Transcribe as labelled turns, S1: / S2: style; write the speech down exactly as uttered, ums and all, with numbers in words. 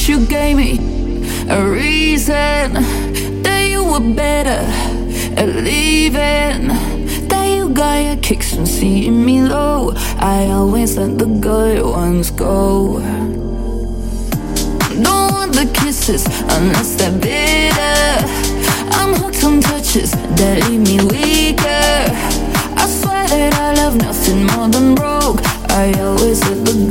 S1: you gave me a reason that you were better at leaving. That you got your kicks from seeing me low. I always let the good ones go. Don't want the kisses unless they're bitter. I'm hooked on touches that leave me weaker. I swear that I love nothing more than broke. I always let the